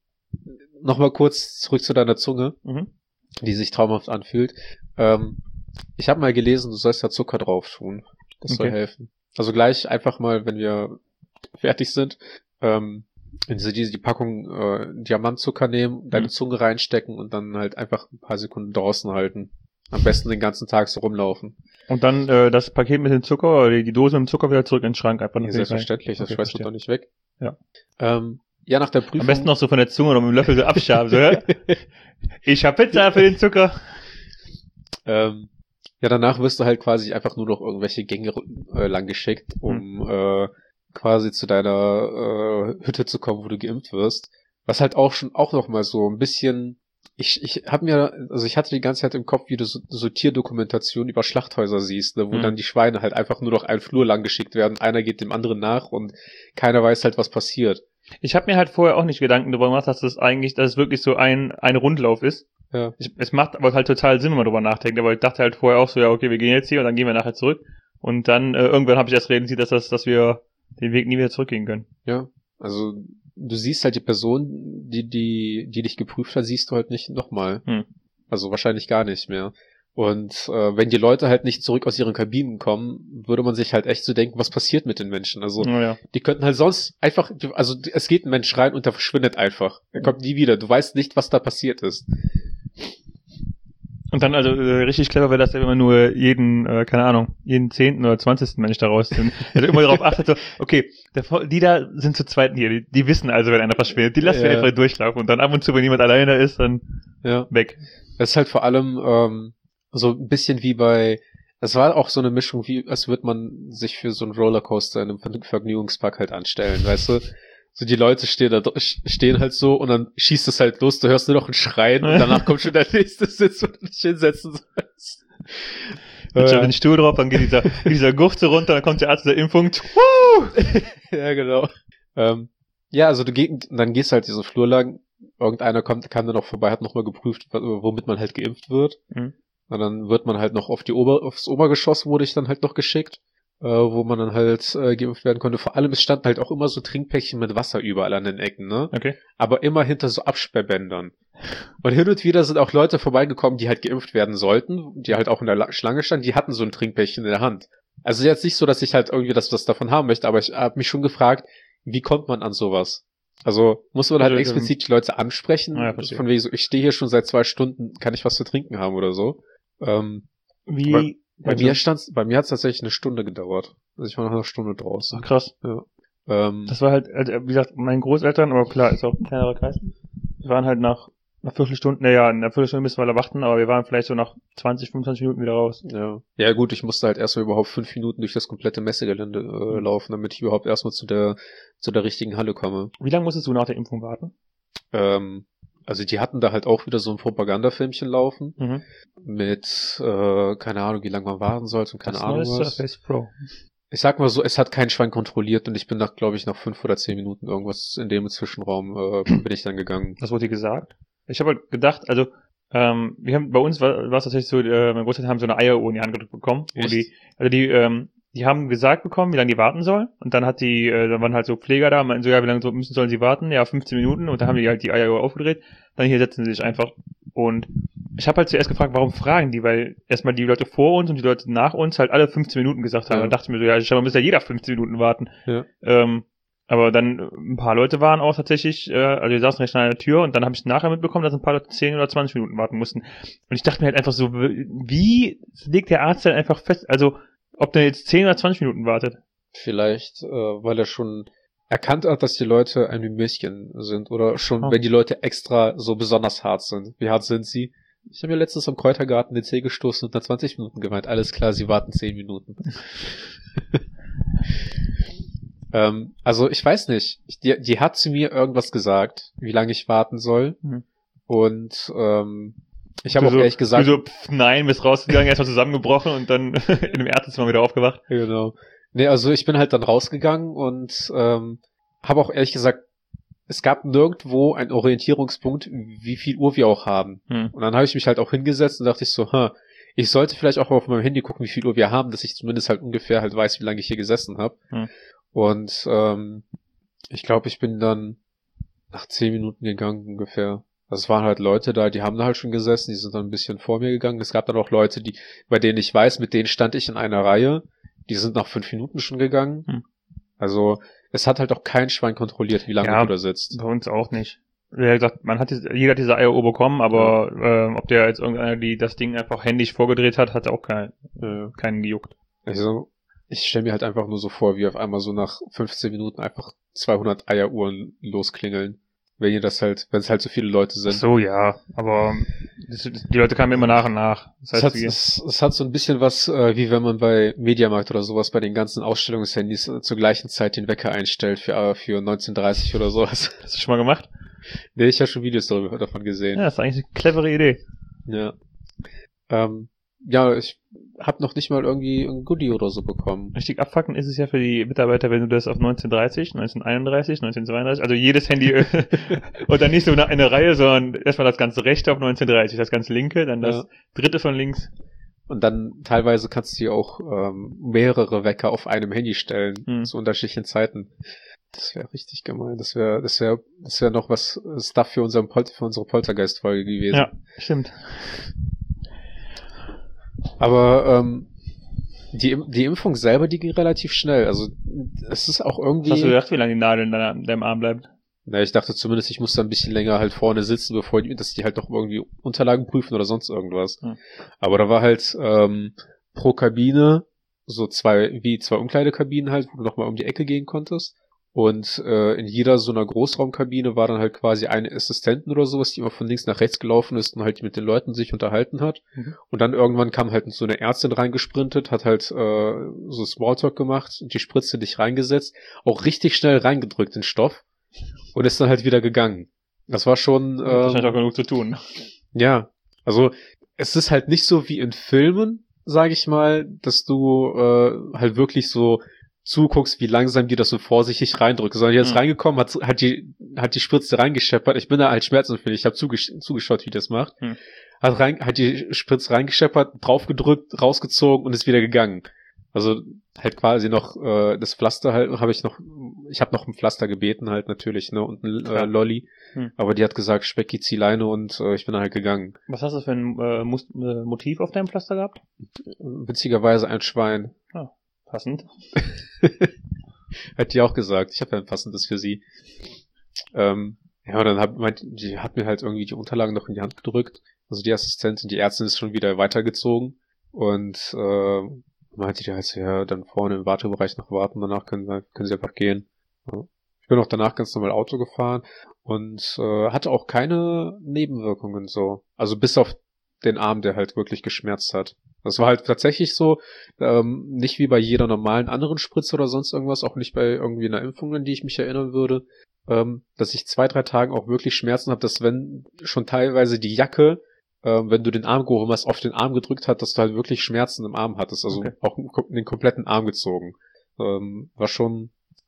S1: Nochmal kurz zurück zu deiner Zunge,
S2: mhm.
S1: die sich traumhaft anfühlt. Ähm, ich habe mal gelesen, du sollst da Zucker drauf tun. Das okay. soll helfen. Also gleich einfach mal, wenn wir fertig sind, ähm, in diese, diese die Packung äh, Diamantzucker nehmen, deine mhm. Zunge reinstecken und dann halt einfach ein paar Sekunden draußen halten. Am besten den ganzen Tag so rumlaufen.
S2: Und dann äh, das Paket mit dem Zucker oder die, die Dose mit dem Zucker wieder zurück in den Schrank einfach
S1: ja, selbstverständlich, das okay, schmeißt du doch nicht weg.
S2: Ja.
S1: Ähm, ja, nach der Prüfung.
S2: Am besten noch so von der Zunge oder mit dem Löffel so abschaben, so, ja? Ich hab Pizza für den Zucker.
S1: Ähm, ja, danach wirst du halt quasi einfach nur noch irgendwelche Gänge äh, lang geschickt, um hm. äh, quasi zu deiner äh, Hütte zu kommen, wo du geimpft wirst. Was halt auch schon auch noch mal so ein bisschen Ich, ich hab mir, also ich hatte die ganze Zeit im Kopf, wie du so, so Tierdokumentation über Schlachthäuser siehst, ne, wo mhm. dann die Schweine halt einfach nur noch einen Flur lang geschickt werden, einer geht dem anderen nach und keiner weiß halt, was passiert.
S2: Ich habe mir halt vorher auch nicht Gedanken darüber gemacht, dass das eigentlich, dass es wirklich so ein, ein Rundlauf ist.
S1: Ja.
S2: Ich, es macht aber halt total Sinn, wenn man darüber nachdenkt, aber ich dachte halt vorher auch so, ja, okay, wir gehen jetzt hier und dann gehen wir nachher zurück. Und dann, äh, irgendwann habe ich erst realisiert, dass das, dass wir den Weg nie wieder zurückgehen können.
S1: Ja, also du siehst halt die Person, die die die dich geprüft hat, siehst du halt nicht nochmal.
S2: Hm.
S1: Also wahrscheinlich gar nicht mehr. Und äh, wenn die Leute halt nicht zurück aus ihren Kabinen kommen, würde man sich halt echt so denken, was passiert mit den Menschen? Also
S2: oh ja.
S1: die könnten halt sonst einfach, also es geht ein Mensch rein und der verschwindet einfach. Er kommt nie wieder. Du weißt nicht, was da passiert ist.
S2: Und dann also äh, richtig clever wäre das, wenn man nur jeden, äh, keine Ahnung, jeden zehnten oder zwanzigsten Mensch da rausnimmt. Also immer darauf achtet, so, okay, der, die da sind zu zweit hier, die, die wissen also, wenn einer verschwindet, die lassen
S1: ja.
S2: wir einfach durchlaufen und dann ab und zu, wenn jemand alleine ist, dann
S1: ja.
S2: weg.
S1: Es ist halt vor allem ähm, so ein bisschen wie bei, es war auch so eine Mischung, wie als würde man sich für so einen Rollercoaster in einem Vergnügungspark halt anstellen, weißt du? So die Leute stehen da stehen halt so und dann schießt es halt los, du hörst nur noch ein Schreien und danach kommt schon der nächste Sitz, wo du dich hinsetzen sollst.
S2: Dann stellt den Stuhl drauf, dann geht dieser, dieser Gurt so runter, dann kommt der Arzt der Impfung.
S1: Ja, genau. Ähm, ja, also du gehst, dann gehst halt diesen Flur lang, irgendeiner kommt, kam dann noch vorbei, hat nochmal geprüft, womit man halt geimpft wird.
S2: Mhm.
S1: Und dann wird man halt noch auf die Ober, aufs Obergeschoss wurde ich dann halt noch geschickt. Äh, wo man dann halt äh, geimpft werden konnte. Vor allem, es standen halt auch immer so Trinkpäckchen mit Wasser überall an den Ecken, ne?
S2: Okay.
S1: Aber immer hinter so Absperrbändern. Und hin und wieder sind auch Leute vorbeigekommen, die halt geimpft werden sollten, die halt auch in der La- Schlange standen, die hatten so ein Trinkpäckchen in der Hand. Also jetzt nicht so, dass ich halt irgendwie das, das davon haben möchte, aber ich habe mich schon gefragt, wie kommt man an sowas? Also muss man halt
S2: Also,
S1: explizit die Leute ansprechen,
S2: Ah, ja, verstehe.
S1: von wegen so, ich stehe hier schon seit zwei Stunden, kann ich was zu trinken haben oder so. Ähm,
S2: Wie?
S1: bei
S2: also,
S1: mir stand's, bei mir hat's tatsächlich eine Stunde gedauert. Also ich war nach einer Stunde draußen.
S2: Ach, krass.
S1: Ja. Ähm,
S2: Das war halt, also, wie gesagt, meinen Großeltern, aber klar, ist auch ein kleinerer Kreis. Wir waren halt nach einer Viertelstunde, naja, in einer Viertelstunde müssen wir da warten, aber wir waren vielleicht so nach zwanzig, fünfundzwanzig Minuten wieder raus.
S1: ja. Ja gut, ich musste halt erstmal überhaupt fünf Minuten durch das komplette Messegelände äh, laufen, damit ich überhaupt erstmal zu der zu der richtigen Halle komme.
S2: Wie lange musstest du nach der Impfung warten?
S1: Ähm, also die hatten da halt auch wieder so ein Propagandafilmchen laufen
S2: Mhm.
S1: mit, äh, keine Ahnung, wie lange man warten sollte und keine
S2: das
S1: Ahnung
S2: neue
S1: was.
S2: Surface Pro.
S1: Ich sag mal so, es hat kein Schwein kontrolliert und ich bin nach, glaube ich, nach fünf oder zehn Minuten irgendwas in dem Zwischenraum äh, bin ich dann gegangen.
S2: Was wurde dir gesagt? Ich habe halt gedacht, also ähm, wir haben bei uns war war es tatsächlich so, äh, meine Großeltern haben so eine Eieruhr in die Hand gedrückt bekommen, wo
S1: Echt?
S2: die, also die, ähm, die haben gesagt bekommen, wie lange die warten sollen, und dann hat die, äh, dann waren halt so Pfleger da, und meinten so, ja, wie lange so müssen sollen sie warten? Ja, fünfzehn Minuten, und dann haben die halt die Eieruhr aufgedreht, dann hier setzen sie sich einfach, und ich habe halt zuerst gefragt, warum fragen die, weil erstmal die Leute vor uns und die Leute nach uns halt alle fünfzehn Minuten gesagt haben,
S1: Ja.
S2: dann dachte ich mir so, ja, scheinbar muss ja jeder fünfzehn Minuten warten.
S1: Ja.
S2: Ähm, aber dann äh, ein paar Leute waren auch tatsächlich, äh, also wir saßen recht nah an der Tür, und dann habe ich nachher mitbekommen, dass ein paar Leute zehn oder zwanzig Minuten warten mussten. Und ich dachte mir halt einfach so, wie legt der Arzt denn einfach fest, also ob der jetzt zehn oder zwanzig Minuten wartet?
S1: Vielleicht, äh, weil er schon erkannt hat, dass die Leute ein Mimöschen sind oder schon,
S2: Oh.
S1: wenn die Leute extra so besonders hart sind. Wie hart sind sie? Ich habe mir letztens am Kräutergarten den Zeh gestoßen und nach zwanzig Minuten gemeint, alles klar, sie warten zehn Minuten. ähm, also ich weiß nicht, die, die hat zu mir irgendwas gesagt, wie lange ich warten soll.
S2: Mhm.
S1: Und ähm, ich habe
S2: Du
S1: auch
S2: so,
S1: ehrlich gesagt...
S2: Du so, pff, nein, bist rausgegangen, erstmal zusammengebrochen und dann in dem Ärztezimmer wieder aufgewacht.
S1: Genau. Nee, also ich bin halt dann rausgegangen und ähm, habe auch ehrlich gesagt, es gab nirgendwo einen Orientierungspunkt, wie viel Uhr wir auch haben.
S2: Hm.
S1: Und dann habe ich mich halt auch hingesetzt und dachte ich so, ha, ich sollte vielleicht auch auf meinem Handy gucken, wie viel Uhr wir haben, dass ich zumindest halt ungefähr halt weiß, wie lange ich hier gesessen habe.
S2: Hm.
S1: Und ähm, ich glaube, ich bin dann nach zehn Minuten gegangen ungefähr. Also es waren halt Leute da, die haben da halt schon gesessen, die sind dann ein bisschen vor mir gegangen. Es gab dann auch Leute, die, bei denen ich weiß, mit denen stand ich in einer Reihe. Die sind nach fünf Minuten schon gegangen.
S2: Hm.
S1: Also es hat halt auch kein Schwein kontrolliert, wie lange
S2: Ja,
S1: du da sitzt.
S2: Bei uns auch nicht. Wie gesagt, man hat diese, jeder hat diese Eieruhr bekommen, aber ähm, ob der jetzt irgendeiner, die das Ding einfach händisch vorgedreht hat, hat auch kein, äh, keinen gejuckt.
S1: Also ich stelle mir halt einfach nur so vor, wie auf einmal so nach fünfzehn Minuten einfach zweihundert Eieruhren losklingeln. Wenn ihr das halt, wenn es halt so viele Leute sind.
S2: Ach so, ja, aber das, die Leute kamen immer nach und nach. Das
S1: Es
S2: heißt,
S1: hat,
S2: wir,
S1: es, es hat so ein bisschen was, äh, wie wenn man bei Mediamarkt oder sowas bei den ganzen Ausstellungshandys äh, zur gleichen Zeit den Wecker einstellt für, äh, für neunzehn Uhr dreißig oder sowas.
S2: hast du schon mal gemacht?
S1: Nee, ich habe schon Videos darüber, davon gesehen.
S2: Ja, das ist eigentlich eine clevere Idee.
S1: Ja. Ähm, ja, ich hab noch nicht mal irgendwie ein Goodie oder so bekommen.
S2: Richtig abfuckend ist es ja für die Mitarbeiter, wenn du das auf neunzehn dreißig, neunzehn einunddreißig, neunzehn zweiunddreißig, also jedes Handy und dann nicht so eine, eine Reihe, sondern erstmal das ganze rechte auf neunzehn dreißig, das ganz linke, dann das
S1: Ja.
S2: dritte von links.
S1: Und dann teilweise kannst du dir auch ähm, mehrere Wecker auf einem Handy stellen,
S2: Hm.
S1: zu unterschiedlichen Zeiten. Das wäre richtig gemein. Das wäre, das wäre, das wäre noch was Stuff für unseren Pol- für unsere Poltergeist-Folge gewesen.
S2: Ja, stimmt.
S1: Aber ähm, die, Im- die Impfung selber, die ging relativ schnell. Also es ist auch
S2: Was
S1: irgendwie.
S2: hast du gedacht, wie lange die Nadel in deiner, in deinem Arm bleibt?
S1: Na, ich dachte zumindest, ich muss da ein bisschen länger halt vorne sitzen, bevor die, dass die halt noch irgendwie Unterlagen prüfen oder sonst irgendwas.
S2: Hm.
S1: Aber da war halt ähm, pro Kabine so zwei, wie zwei Umkleidekabinen halt, wo du nochmal um die Ecke gehen konntest. Und äh, in jeder so einer Großraumkabine war dann halt quasi eine Assistentin oder sowas, die immer von links nach rechts gelaufen ist und halt mit den Leuten sich unterhalten hat.
S2: Mhm.
S1: Und dann irgendwann kam halt so eine Ärztin reingesprintet, hat halt äh, so Smalltalk gemacht und die Spritze dich reingesetzt, auch richtig schnell reingedrückt den Stoff und ist dann halt wieder gegangen. Das war schon
S2: Ähm, Wahrscheinlich auch
S1: ähm,
S2: genug zu tun.
S1: ja, also es ist halt nicht so wie in Filmen, sage ich mal, dass du äh, halt wirklich so zuguckst, wie langsam die das so vorsichtig reindrückt, sondern die ist
S2: Mhm.
S1: reingekommen, hat, hat die hat die Spritze reingescheppert. Ich bin da halt schmerzempfindlich, ich habe zugesch- zugeschaut, wie das macht.
S2: Mhm.
S1: Hat rein, hat die Spritze reingescheppert, draufgedrückt, rausgezogen und ist wieder gegangen. Also halt quasi noch äh, das Pflaster halt habe ich noch, ich habe noch ein Pflaster gebeten halt natürlich, ne, und ein äh,
S2: Klar.
S1: Lolli,
S2: Hm.
S1: aber die hat gesagt, Specki, zieh Leine und äh, ich bin dann halt gegangen.
S2: Was hast du für ein äh, Mus- äh, Motiv auf deinem Pflaster gehabt?
S1: Witzigerweise ein Schwein.
S2: Passend.
S1: Hat die auch gesagt, ich habe ja ein passendes für sie. Ähm, ja, und dann hat, meint, die hat mir halt irgendwie die Unterlagen noch in die Hand gedrückt. Also die Assistentin, die Ärztin ist schon wieder weitergezogen. Und äh, meinte die halt so, ja, dann vorne im Wartebereich noch warten, danach können, können sie einfach gehen. Ja. Ich bin auch danach ganz normal Auto gefahren und äh, hatte auch keine Nebenwirkungen so. Also bis auf den Arm, der halt wirklich geschmerzt hat. Das war halt tatsächlich so, ähm, nicht wie bei jeder normalen anderen Spritze oder sonst irgendwas, auch nicht bei irgendwie einer Impfung, an die ich mich erinnern würde, ähm, dass ich zwei, drei Tagen auch wirklich Schmerzen habe, dass wenn schon teilweise die Jacke, ähm, wenn du den Arm gehoben hast, auf den Arm gedrückt hat, dass du halt wirklich Schmerzen im Arm hattest, also okay. Auch den kompletten Arm gezogen. Ähm, war schon,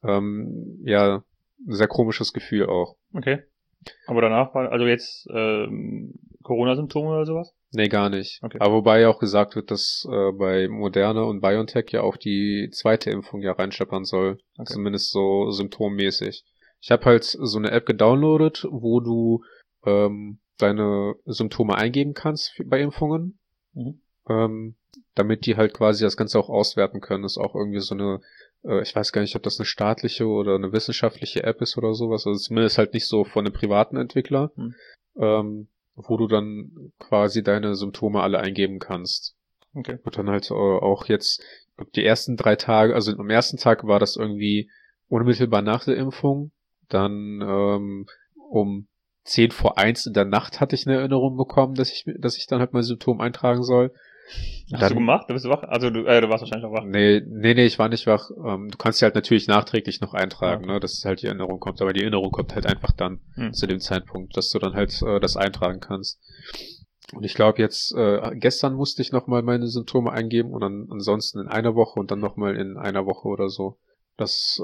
S1: ähm, ja, ein sehr komisches Gefühl auch.
S2: Okay. Aber danach war, also jetzt ähm, Corona-Symptome oder sowas?
S1: Nee, gar nicht.
S2: Okay.
S1: Aber wobei ja auch gesagt wird, dass äh, bei Moderna und BioNTech ja auch die zweite Impfung ja reinscheppern soll. Okay. Zumindest so symptommäßig. Ich habe halt so eine App gedownloadet, wo du ähm, deine Symptome eingeben kannst für, bei Impfungen. Mhm. Ähm, damit die halt quasi das Ganze auch auswerten können. Das ist auch irgendwie so eine, äh, ich weiß gar nicht, ob das eine staatliche oder eine wissenschaftliche App ist oder sowas. Also zumindest halt nicht so von einem privaten Entwickler. Mhm. Ähm, wo du dann quasi deine Symptome alle eingeben kannst.
S2: Okay.
S1: Und dann halt äh, auch jetzt, die ersten drei Tage, also am ersten Tag war das irgendwie unmittelbar nach der Impfung. Dann ähm, um zehn vor eins in der Nacht hatte ich eine Erinnerung bekommen, dass ich dass ich dann halt mein Symptom eintragen soll.
S2: Hast
S1: dann,
S2: du gemacht? Du bist wach? Also du, äh, du warst wahrscheinlich noch wach.
S1: Nee, nee, nee, ich war nicht wach. Ähm, du kannst sie halt natürlich nachträglich noch eintragen, okay. ne, dass halt die Erinnerung kommt. Aber die Erinnerung kommt halt einfach dann hm. zu dem Zeitpunkt, dass du dann halt äh, das eintragen kannst. Und ich glaube jetzt, äh, gestern musste ich nochmal meine Symptome eingeben und dann ansonsten in einer Woche und dann nochmal in einer Woche oder so. Dass,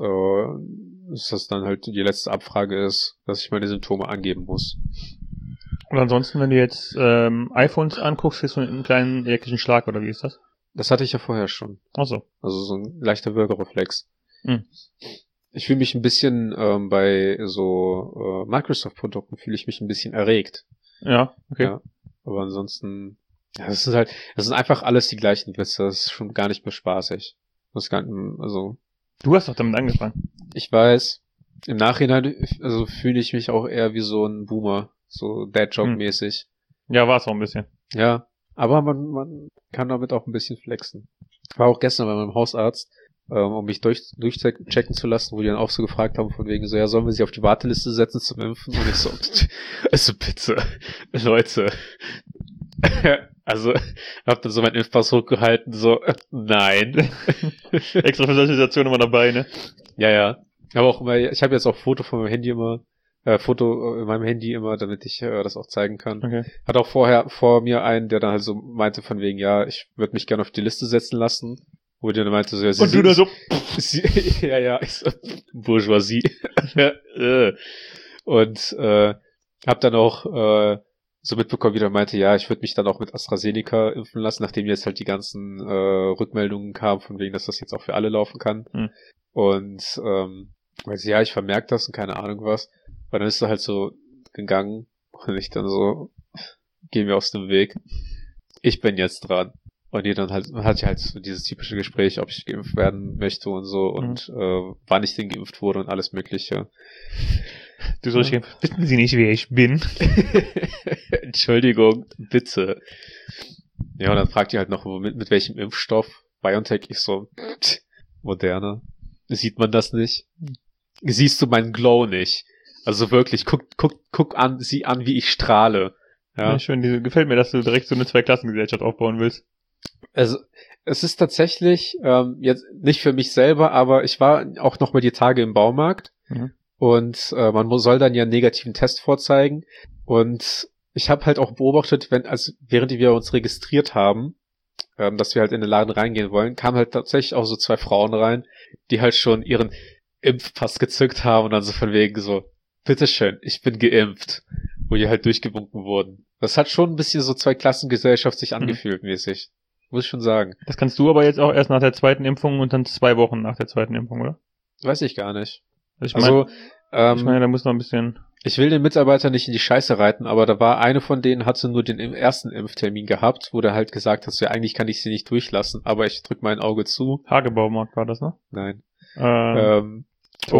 S1: äh, dass das dann halt die letzte Abfrage ist, dass ich meine Symptome angeben muss.
S2: Und ansonsten, wenn du jetzt ähm, iPhones anguckst, kriegst du einen kleinen elektrischen Schlag, oder wie ist das?
S1: Das hatte ich ja vorher schon.
S2: Ach so.
S1: Also so ein leichter Würgereflex.
S2: Hm.
S1: Ich fühle mich ein bisschen ähm, bei so äh, Microsoft-Produkten fühle ich mich ein bisschen erregt.
S2: Ja, okay.
S1: Ja, aber ansonsten, ja, das ist halt, das sind einfach alles die gleichen Witze. Das ist schon gar nicht mehr spaßig. Das ist gar nicht, also.
S2: Du hast doch damit angefangen.
S1: Ich weiß. Im Nachhinein, also fühle ich mich auch eher wie so ein Boomer. So Dad-Joke-mäßig.
S2: Ja, war es auch ein bisschen.
S1: Ja, aber man, man kann damit auch ein bisschen flexen. Ich war auch gestern bei meinem Hausarzt, ähm, um mich durch, durchchecken zu lassen, wo die dann auch so gefragt haben, von wegen so, ja, sollen wir sie auf die Warteliste setzen zum Impfen? Und ich so, also bitte, Leute. Also, hab dann so meinen Impfpass hochgehalten, so, nein.
S2: Extra für solche Situationen immer dabei, ne?
S1: Ja, ja. Aber auch immer, ich habe jetzt auch Foto von meinem Handy immer, äh, Foto in meinem Handy immer, damit ich äh, das auch zeigen kann.
S2: Okay.
S1: Hat auch vorher vor mir einen, der dann halt so meinte von wegen, ja, ich würde mich gerne auf die Liste setzen lassen. Wo der dann meinte so, ja, sie,
S2: und du da so,
S1: sie, ja, ja, ich so, Bourgeoisie. Und äh, hab dann auch äh, so mitbekommen, wie der meinte, ja, ich würde mich dann auch mit AstraZeneca impfen lassen, nachdem jetzt halt die ganzen äh, Rückmeldungen kamen, von wegen, dass das jetzt auch für alle laufen kann. Hm. Und ähm, meinte, ja, ich vermerke das und keine Ahnung was. Weil dann ist er halt so gegangen und ich dann so, geh mir aus dem Weg. Ich bin jetzt dran. Und die dann halt, man hat ja halt so dieses typische Gespräch, ob ich geimpft werden möchte und so und mhm. äh, wann ich denn geimpft wurde und alles mögliche.
S2: Du sollst ja. Wissen Sie nicht, wer ich bin?
S1: Entschuldigung, bitte. Ja, und dann fragt ihr halt noch, mit, mit welchem Impfstoff. BioNTech, ich so, Moderna. Sieht man das nicht? Siehst du meinen Glow nicht? Also wirklich, guck, guck, guck an, sieh an, wie ich strahle. Ja,
S2: ja schön, diese, gefällt mir, dass du direkt so eine Zweiklassengesellschaft aufbauen willst.
S1: Also, es ist tatsächlich, ähm, jetzt nicht für mich selber, aber ich war auch noch mal die Tage im Baumarkt mhm. und äh, man soll dann ja einen negativen Test vorzeigen und ich habe halt auch beobachtet, wenn, also während wir uns registriert haben, ähm, dass wir halt in den Laden reingehen wollen, kamen halt tatsächlich auch so zwei Frauen rein, die halt schon ihren Impfpass gezückt haben und dann so von wegen so, bitteschön, ich bin geimpft, wo die halt durchgewunken wurden. Das hat schon ein bisschen so Zweiklassengesellschaft sich angefühlt, mhm. mäßig. Muss ich schon sagen.
S2: Das kannst du aber jetzt auch erst nach der zweiten Impfung und dann zwei Wochen nach der zweiten Impfung, oder?
S1: Weiß ich gar nicht.
S2: Also, ich
S1: also
S2: mein, ähm, ich meine, da muss noch ein bisschen...
S1: Ich will den Mitarbeiter nicht in die Scheiße reiten, aber da war eine von denen, hatte nur den ersten Impftermin gehabt, wo der halt gesagt hat, so, ja, eigentlich kann ich sie nicht durchlassen, aber ich drück mein Auge zu.
S2: Hagebaumarkt war das, ne?
S1: Nein.
S2: Ähm,
S1: ähm, und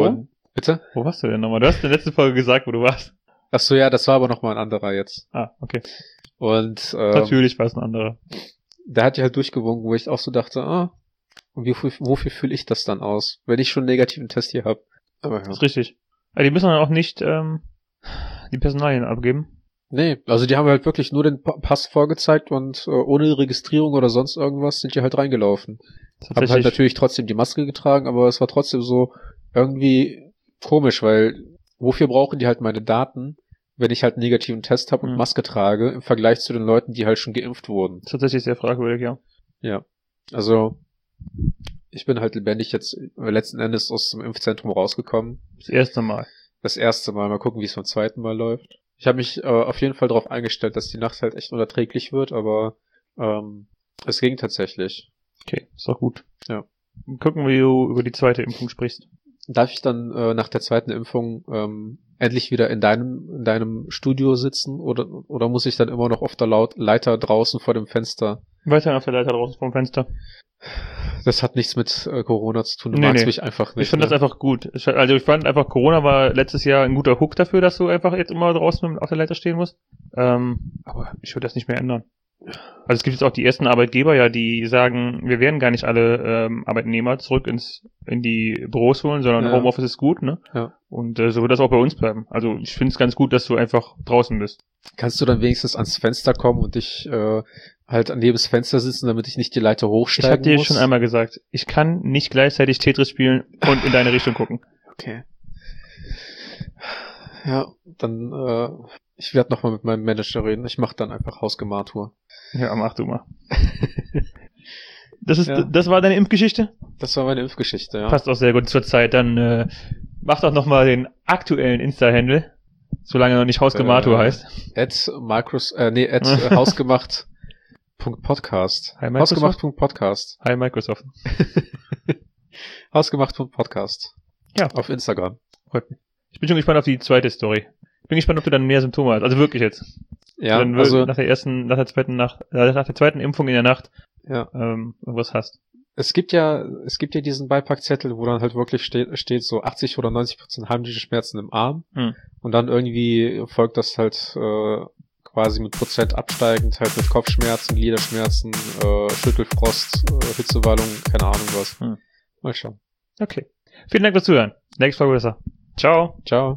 S1: Bitte?
S2: Wo warst du denn nochmal? Du hast in der letzten Folge gesagt, wo du warst.
S1: Ach so, ja, das war aber nochmal ein anderer jetzt.
S2: Ah, okay.
S1: Und ähm,
S2: Natürlich war es ein anderer.
S1: der hat ja halt durchgewunken, wo ich auch so dachte, ah, und wofür, wofür fühle ich das dann aus, wenn ich schon einen negativen Test hier habe? Aber ja.
S2: Das ist richtig. Aber die müssen dann auch nicht ähm, die Personalien abgeben.
S1: Nee, also die haben halt wirklich nur den Pa- Pass vorgezeigt und äh, ohne Registrierung oder sonst irgendwas sind die halt reingelaufen. Haben halt
S2: Tatsächlich.
S1: natürlich trotzdem die Maske getragen, aber es war trotzdem so irgendwie komisch, weil wofür brauchen die halt meine Daten, wenn ich halt einen negativen Test habe und
S2: Mhm.
S1: Maske trage, im Vergleich zu den Leuten, die halt schon geimpft wurden.
S2: Tatsächlich sehr fragwürdig, ja.
S1: Ja, also ich bin halt lebendig jetzt äh, letzten Endes aus dem Impfzentrum rausgekommen.
S2: Das erste Mal.
S1: Das erste Mal, mal gucken, wie es beim zweiten Mal läuft. Ich habe mich äh, auf jeden Fall darauf eingestellt, dass die Nacht halt echt unerträglich wird, aber ähm, es ging tatsächlich.
S2: Okay, ist doch gut.
S1: Ja.
S2: Gucken, wie du über die zweite Impfung sprichst.
S1: Darf ich dann äh, nach der zweiten Impfung ähm, endlich wieder in deinem in deinem Studio sitzen oder oder muss ich dann immer noch auf der Laut Leiter draußen vor dem Fenster?
S2: Weiter auf der Leiter draußen vom Fenster.
S1: Das hat nichts mit äh, Corona zu tun. Du
S2: Nee,
S1: magst
S2: nee.
S1: mich einfach nicht.
S2: Ich finde
S1: ne?
S2: das einfach gut. Ich, also ich fand einfach, Corona war letztes Jahr ein guter Hook dafür, dass du einfach jetzt immer draußen auf der Leiter stehen musst. Ähm, aber ich würde das nicht mehr ändern. Also es gibt jetzt auch die ersten Arbeitgeber ja, die sagen, wir werden gar nicht alle ähm, Arbeitnehmer zurück ins in die Büros holen, sondern
S1: Ja.
S2: Homeoffice ist gut, ne?
S1: Ja.
S2: Und äh, so wird das auch bei uns bleiben. Also ich finde es ganz gut, dass du einfach draußen bist.
S1: Kannst du dann wenigstens ans Fenster kommen und dich äh, halt neben das Fenster sitzen, damit ich nicht die Leiter
S2: Ich
S1: hochsteigen
S2: habe dir
S1: muss?
S2: schon einmal gesagt, ich kann nicht gleichzeitig Tetris spielen und in deine Richtung gucken.
S1: Okay. Ja, dann äh, ich werde nochmal mit meinem Manager reden. Ich mache dann einfach Hausgematur.
S2: Ja, mach du mal. Das ist,
S1: Ja.
S2: das war deine Impfgeschichte?
S1: Das war meine Impfgeschichte, ja.
S2: Passt auch sehr gut zur Zeit. Dann äh, mach doch nochmal den aktuellen Insta-Handle, solange er noch nicht Hausgematur
S1: Äh,
S2: heißt.
S1: At Micros, äh, nee, at äh, hausgemacht Punkt Podcast.
S2: Hi, Microsoft.
S1: Hausgemacht Punkt Podcast.
S2: Hi Microsoft.
S1: Hausgemacht Punkt Podcast.
S2: Ja.
S1: Auf Instagram.
S2: Freut mich. Ich bin schon gespannt auf die zweite Story. Bin gespannt, ob du dann mehr Symptome hast. Also wirklich jetzt.
S1: Ja,
S2: dann
S1: also
S2: nach der ersten, nach der zweiten Nacht, äh, nach der zweiten Impfung in der Nacht
S1: ja.
S2: ähm, irgendwas hast.
S1: Es gibt ja, es gibt ja diesen Beipackzettel, wo dann halt wirklich steht, steht so achtzig oder neunzig Prozent heimliche Schmerzen im Arm.
S2: Hm.
S1: Und dann irgendwie folgt das halt äh, quasi mit Prozent absteigend, halt mit Kopfschmerzen, Gliederschmerzen, äh, Schüttelfrost, äh, Hitzewallung, keine Ahnung was.
S2: Hm.
S1: Mal schauen.
S2: Okay. Vielen Dank fürs Zuhören. Nächste Folge besser. Ciao.
S1: Ciao.